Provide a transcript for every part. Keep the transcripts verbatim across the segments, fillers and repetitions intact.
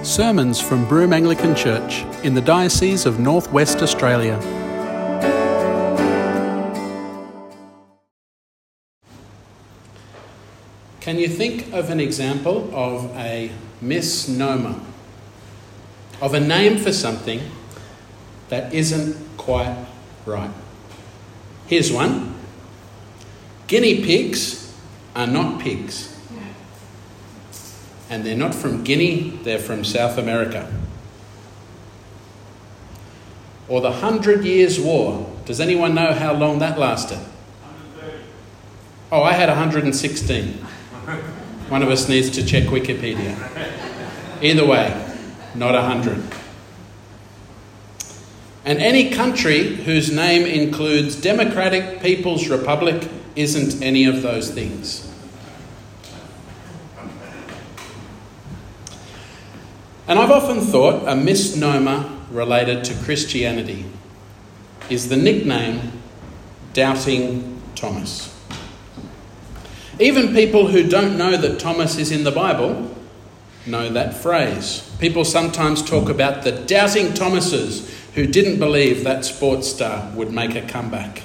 Sermons from Broome Anglican Church in the Diocese of North West Australia. Can you think of an example of a misnomer, of a name for something that isn't quite right? Here's one. Guinea pigs are not pigs. And they're not from Guinea, they're from South America. Or the Hundred Years' War. Does anyone know how long that lasted? Oh, I had one hundred sixteen. One of us needs to check Wikipedia. Either way, not one hundred. And any country whose name includes Democratic People's Republic isn't any of those things. And I've often thought a misnomer related to Christianity is the nickname Doubting Thomas. Even people who don't know that Thomas is in the Bible know that phrase. People sometimes talk about the Doubting Thomases who didn't believe that sports star would make a comeback.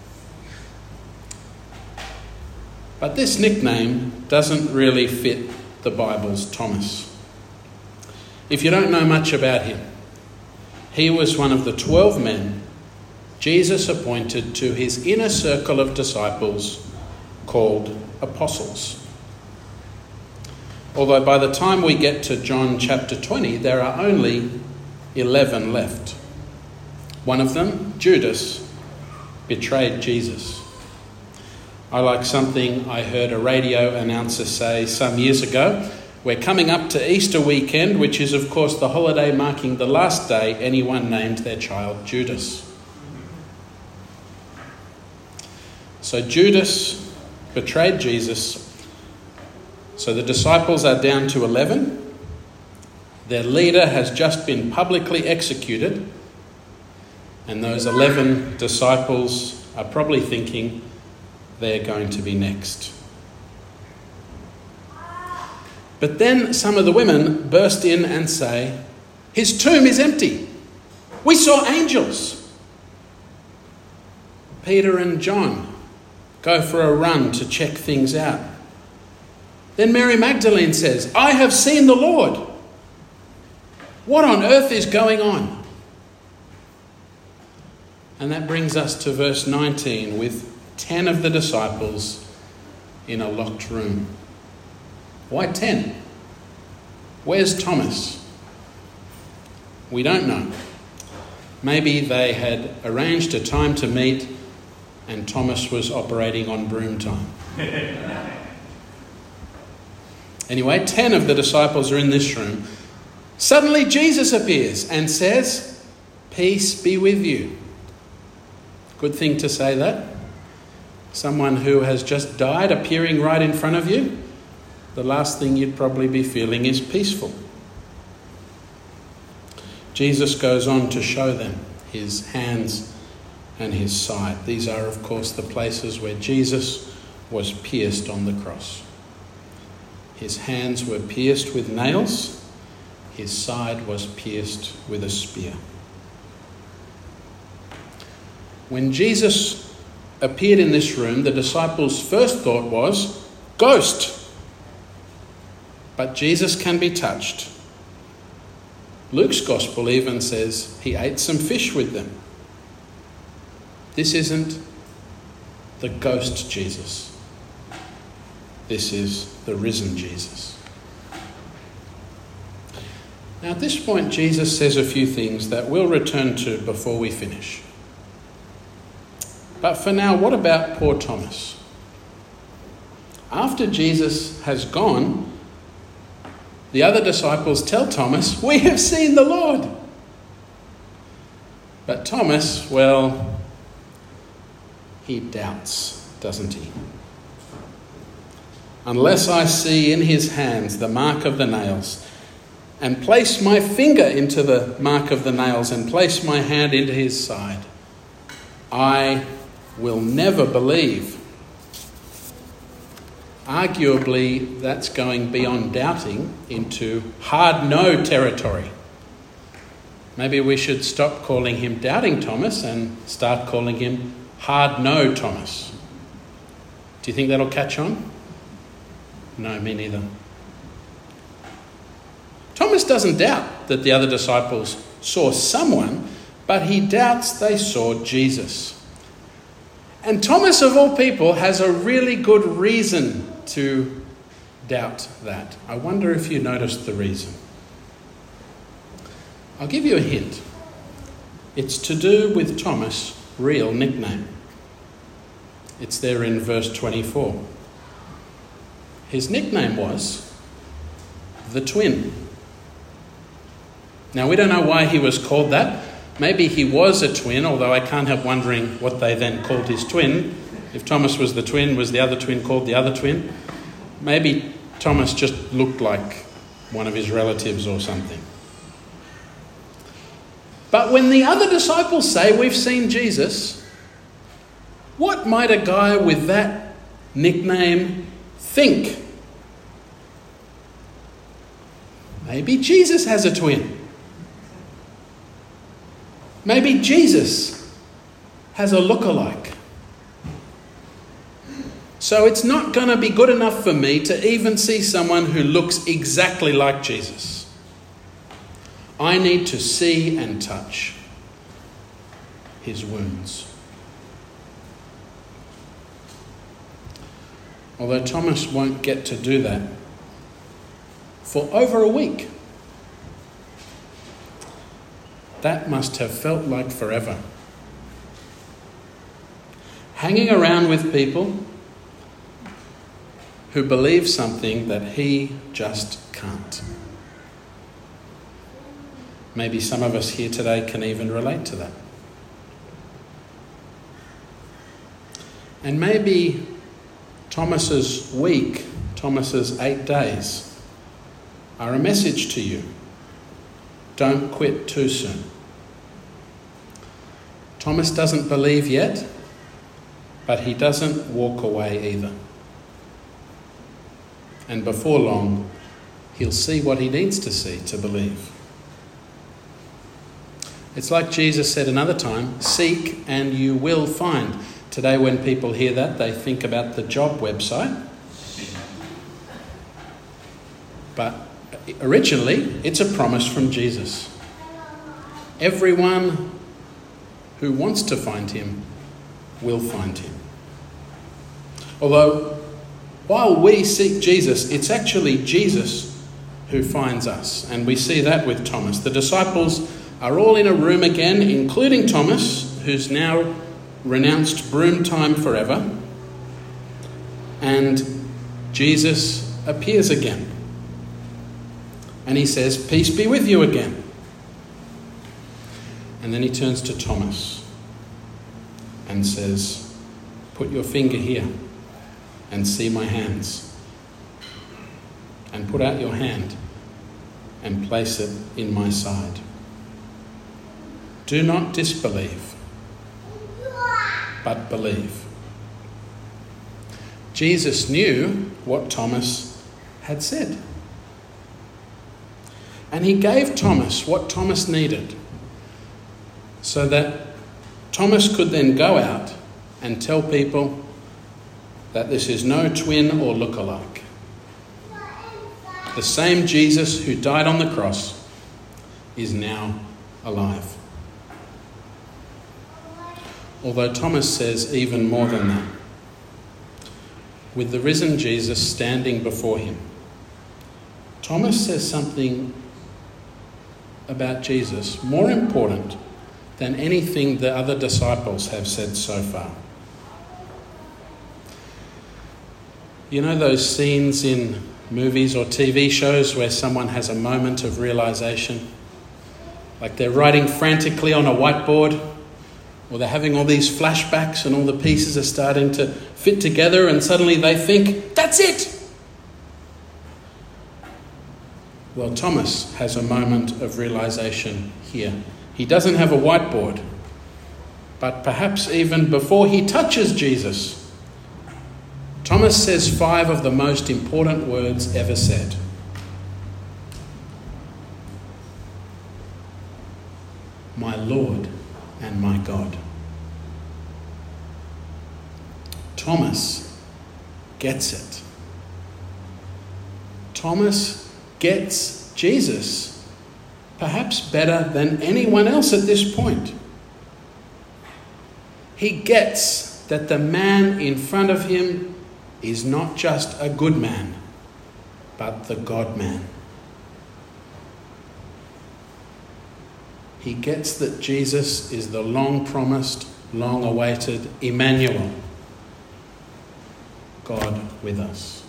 But this nickname doesn't really fit the Bible's Thomas. If you don't know much about him, he was one of the twelve men Jesus appointed to his inner circle of disciples called apostles. Although by the time we get to John chapter twenty, there are only eleven left. One of them, Judas, betrayed Jesus. I like something I heard a radio announcer say some years ago. We're coming up to Easter weekend, which is, of course, the holiday marking the last day anyone named their child Judas. So Judas betrayed Jesus. So the disciples are down to eleven. Their leader has just been publicly executed. And those eleven disciples are probably thinking they're going to be next. But then some of the women burst in and say, "His tomb is empty. We saw angels." Peter and John go for a run to check things out. Then Mary Magdalene says, "I have seen the Lord." What on earth is going on? And that brings us to verse nineteen with ten of the disciples in a locked room. Why ten? Where's Thomas? We don't know. Maybe they had arranged a time to meet and Thomas was operating on Broome time. Anyway, ten of the disciples are in this room. Suddenly Jesus appears and says, "Peace be with you." Good thing to say that. Someone who has just died appearing right in front of you. The last thing you'd probably be feeling is peaceful. Jesus goes on to show them his hands and his side. These are, of course, the places where Jesus was pierced on the cross. His hands were pierced with nails. His side was pierced with a spear. When Jesus appeared in this room, the disciples' first thought was, "Ghost." But Jesus can be touched. Luke's gospel even says he ate some fish with them. This isn't the ghost Jesus. This is the risen Jesus. Now at this point, Jesus says a few things that we'll return to before we finish. But for now, what about poor Thomas? After Jesus has gone, the other disciples tell Thomas, "We have seen the Lord." But Thomas, well, he doubts, doesn't he? "Unless I see in his hands the mark of the nails, and place my finger into the mark of the nails, and place my hand into his side, I will never believe." arguably that's going beyond doubting into hard no territory. Maybe we should stop calling him Doubting Thomas and start calling him Hard No Thomas. Do you think that'll catch on? No, me neither. Thomas doesn't doubt that the other disciples saw someone, but he doubts they saw Jesus. And Thomas, of all people, has a really good reason to doubt that. I wonder if you noticed the reason. I'll give you a hint. It's to do with Thomas' real nickname. It's there in verse twenty-four. His nickname was the Twin. Now, we don't know why he was called that. Maybe he was a twin, although I can't help wondering what they then called his twin. If Thomas was the twin, was the other twin called the other twin? Maybe Thomas just looked like one of his relatives or something. But when the other disciples say, "We've seen Jesus," what might a guy with that nickname think? Maybe Jesus has a twin. Maybe Jesus has a lookalike. So it's not going to be good enough for me to even see someone who looks exactly like Jesus. I need to see and touch his wounds. Although Thomas won't get to do that for over a week. That must have felt like forever. Hanging around with people who believe something that he just can't. Maybe some of us here today can even relate to that. And maybe Thomas's week, Thomas's eight days, are a message to you. Don't quit too soon. Thomas doesn't believe yet, but he doesn't walk away either. And before long, he'll see what he needs to see to believe. It's like Jesus said another time, seek and you will find. Today when people hear that, they think about the job website. But originally, it's a promise from Jesus. Everyone who wants to find him will find him. Although, while we seek Jesus, it's actually Jesus who finds us. And we see that with Thomas. The disciples are all in a room again, including Thomas, who's now renounced broom time forever. And Jesus appears again. And he says, "Peace be with you again." And then he turns to Thomas and says, "Put your finger here and see my hands. And put out your hand and place it in my side. Do not disbelieve, but believe." Jesus knew what Thomas had said. And he gave Thomas what Thomas needed so that Thomas could then go out and tell people that this is no twin or look-alike. The same Jesus who died on the cross is now alive. Although Thomas says even more than that. With the risen Jesus standing before him, Thomas says something about Jesus more important than anything the other disciples have said so far. You know those scenes in movies or T V shows where someone has a moment of realization? Like they're writing frantically on a whiteboard, or they're having all these flashbacks and all the pieces are starting to fit together and suddenly they think, that's it! Well, Thomas has a moment of realization here. He doesn't have a whiteboard, but perhaps even before he touches Jesus, Thomas says five of the most important words ever said. My Lord and my God. Thomas gets it. Thomas gets Jesus, perhaps better than anyone else at this point. He gets that the man in front of him is not just a good man, but the God-man. He gets that Jesus is the long-promised, long-awaited Emmanuel, God with us.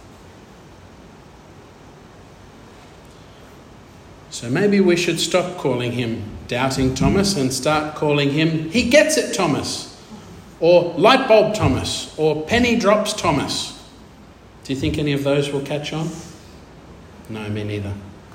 So maybe we should stop calling him Doubting Thomas and start calling him He Gets It Thomas, or Light Bulb Thomas, or Penny Drops Thomas. Do you think any of those will catch on? No, me neither.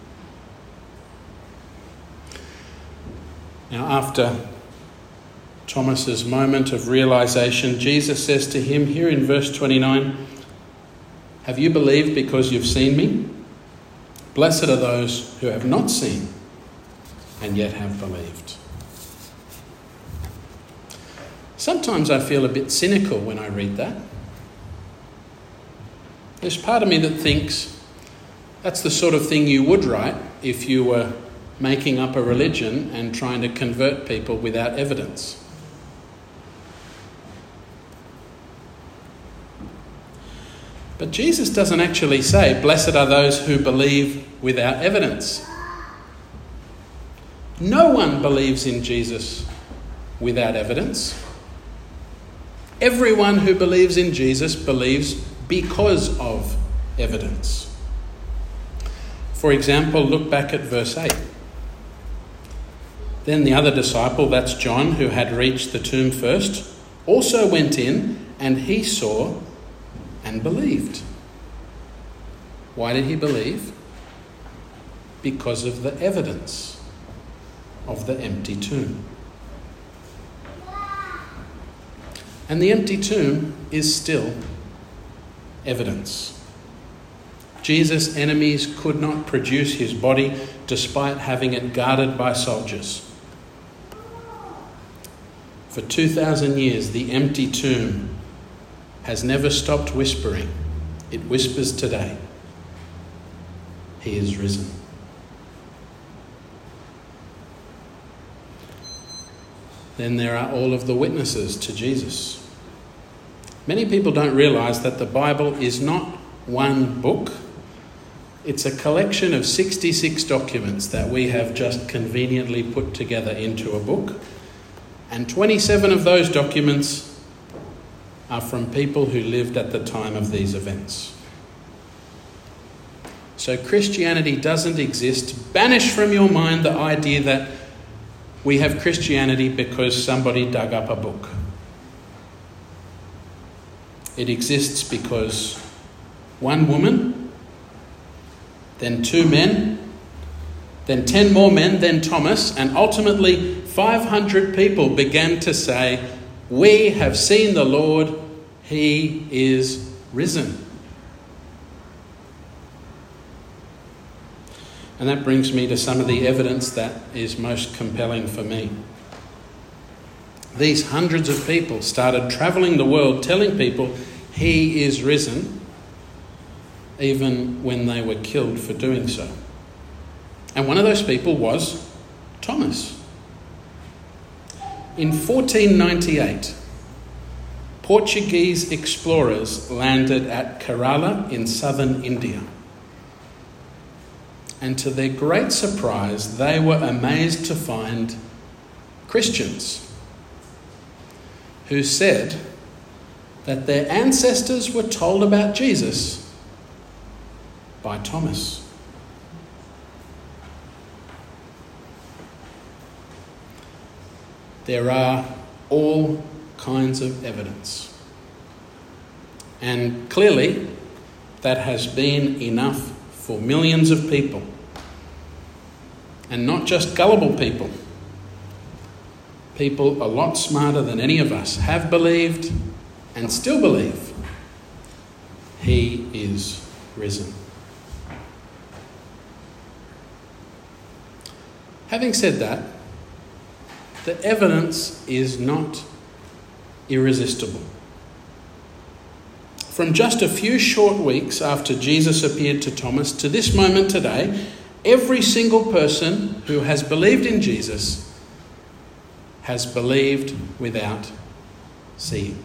Now, after Thomas's moment of realization, Jesus says to him here in verse twenty-nine, "Have you believed because you've seen me? Blessed are those who have not seen and yet have believed." Sometimes I feel a bit cynical when I read that. There's part of me that thinks that's the sort of thing you would write if you were making up a religion and trying to convert people without evidence. But Jesus doesn't actually say, "Blessed are those who believe without evidence." No one believes in Jesus without evidence. Everyone who believes in Jesus believes because of evidence. For example, look back at verse eight. Then the other disciple, that's John, who had reached the tomb first, also went in, and he saw and believed. Why did he believe? Because of the evidence of the empty tomb. And the empty tomb is still evidence. Jesus' enemies could not produce his body despite having it guarded by soldiers. For two thousand years, the empty tomb has never stopped whispering. It whispers today. He is risen. Then there are all of the witnesses to Jesus. Many people don't realise that the Bible is not one book. It's a collection of sixty-six documents that we have just conveniently put together into a book. And twenty-seven of those documents are from people who lived at the time of these events. So Christianity doesn't exist. Banish from your mind the idea that we have Christianity because somebody dug up a book. It exists because one woman, then two men, then ten more men, then Thomas, and ultimately five hundred people began to say, "We have seen the Lord, he is risen." And that brings me to some of the evidence that is most compelling for me. These hundreds of people started travelling the world telling people he is risen, even when they were killed for doing so. And one of those people was Thomas. In fourteen ninety-eight, Portuguese explorers landed at Kerala in southern India. And to their great surprise, they were amazed to find Christians who said that their ancestors were told about Jesus by Thomas. There are all kinds of evidence. And clearly, that has been enough for millions of people. And not just gullible people. People a lot smarter than any of us have believed and still believe He is risen. Having said that, the evidence is not irresistible. From just a few short weeks after Jesus appeared to Thomas to this moment today, every single person who has believed in Jesus has believed without seeing.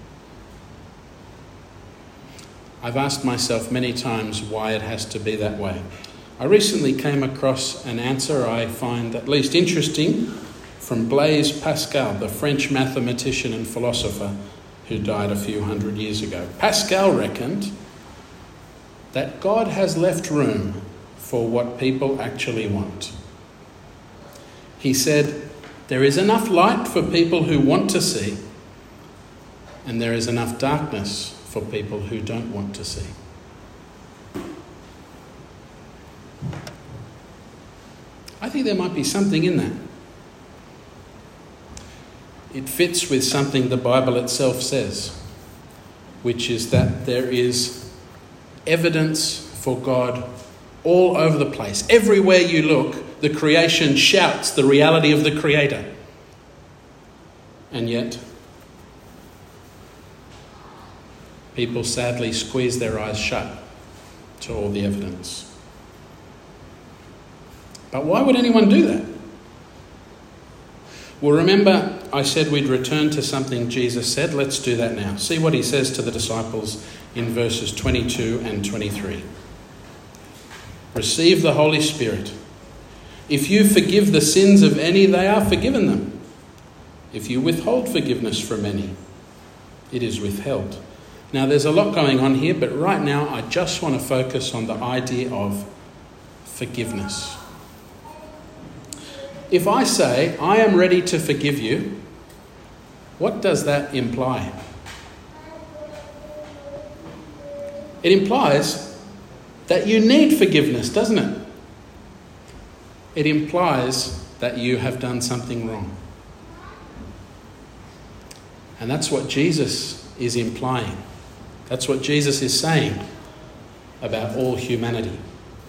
I've asked myself many times why it has to be that way. I recently came across an answer I find at least interesting from Blaise Pascal, the French mathematician and philosopher who died a few hundred years ago. Pascal reckoned that God has left room for what people actually want. He said, there is enough light for people who want to see, and there is enough darkness for people who don't want to see. I think there might be something in that. It fits with something the Bible itself says, which is that there is evidence for God all over the place. Everywhere you look, the creation shouts the reality of the Creator. And yet, people sadly squeeze their eyes shut to all the evidence. But why would anyone do that? Well, remember I said we'd return to something Jesus said. Let's do that now. See what he says to the disciples in verses twenty-two and twenty-three. Receive the Holy Spirit. If you forgive the sins of any, they are forgiven them. If you withhold forgiveness from any, it is withheld. Now, there's a lot going on here, but right now I just want to focus on the idea of forgiveness. If I say, I am ready to forgive you, what does that imply? It implies that you need forgiveness, doesn't it? It implies that you have done something wrong. And that's what Jesus is implying. That's what Jesus is saying about all humanity.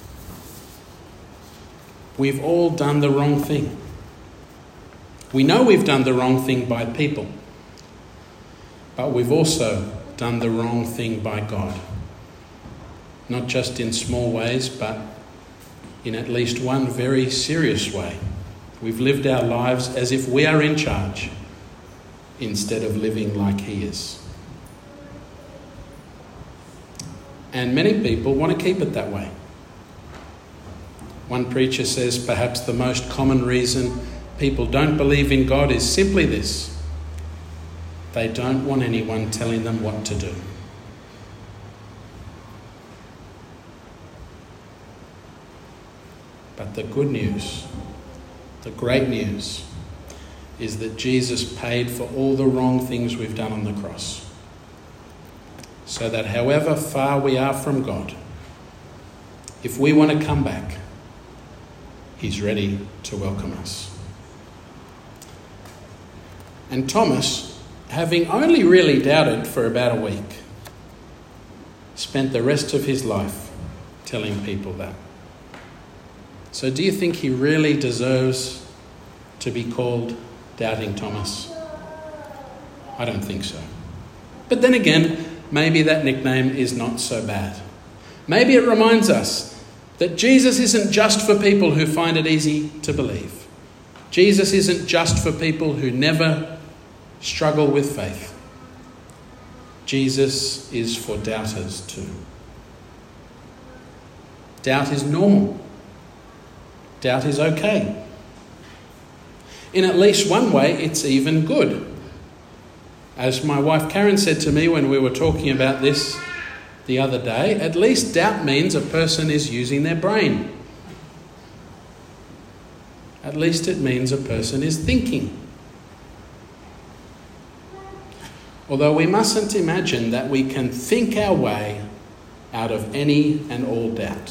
We've all done the wrong thing. We know we've done the wrong thing by people, but we've also done the wrong thing by God. Not just in small ways, but in at least one very serious way. We've lived our lives as if we are in charge instead of living like He is. And many people want to keep it that way. One preacher says perhaps the most common reason people don't believe in God is simply this: they don't want anyone telling them what to do. But the good news, the great news, is that Jesus paid for all the wrong things we've done on the cross. So that however far we are from God, if we want to come back, He's ready to welcome us. And Thomas, having only really doubted for about a week, spent the rest of his life telling people that. So do you think he really deserves to be called Doubting Thomas? I don't think so. But then again, maybe that nickname is not so bad. Maybe it reminds us that Jesus isn't just for people who find it easy to believe. Jesus isn't just for people who never struggle with faith. Jesus is for doubters too. Doubt is normal. Doubt is okay. In at least one way, it's even good. As my wife Karen said to me when we were talking about this the other day, at least doubt means a person is using their brain. At least it means a person is thinking. Although we mustn't imagine that we can think our way out of any and all doubt.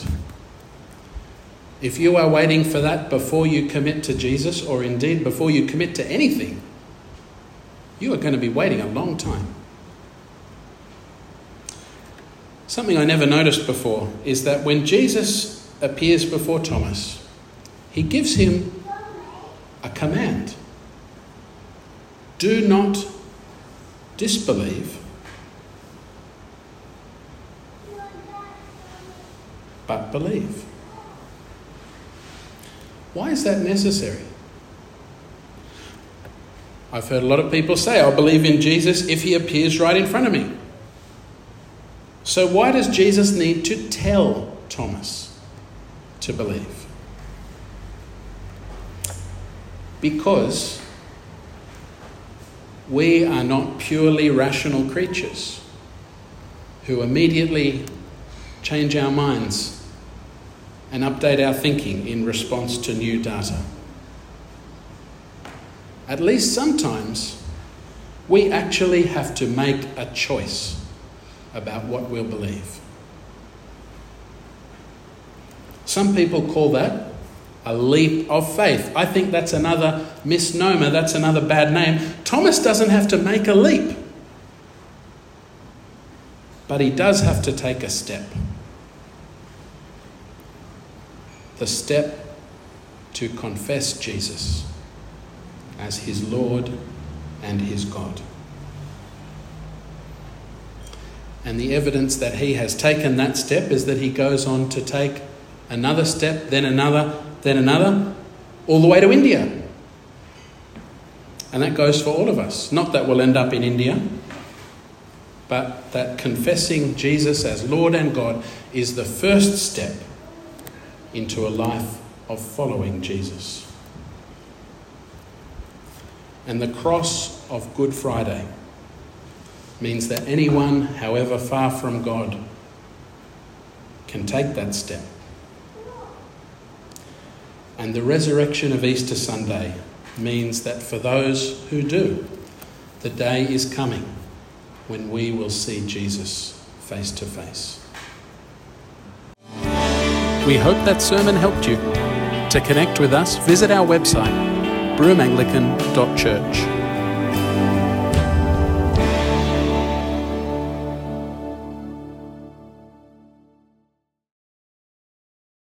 If you are waiting for that before you commit to Jesus, or indeed before you commit to anything, you are going to be waiting a long time. Something I never noticed before is that when Jesus appears before Thomas, he gives him a command. Do not disbelieve, but believe. Why is that necessary? I've heard a lot of people say, I'll believe in Jesus if he appears right in front of me. So why does Jesus need to tell Thomas to believe? Because we are not purely rational creatures who immediately change our minds and update our thinking in response to new data. At least sometimes we actually have to make a choice about what we'll believe. Some people call that a leap of faith. I think that's another misnomer, that's another bad name. Thomas doesn't have to make a leap, but he does have to take a step. The step to confess Jesus as his Lord and his God. And the evidence that he has taken that step is that he goes on to take another step, then another, then another, all the way to India. And that goes for all of us. Not that we'll end up in India, but that confessing Jesus as Lord and God is the first step into a life of following Jesus. And the cross of Good Friday means that anyone, however far from God, can take that step. And the resurrection of Easter Sunday means that for those who do, the day is coming when we will see Jesus face to face. We hope that sermon helped you. To connect with us, visit our website, broome anglican dot church.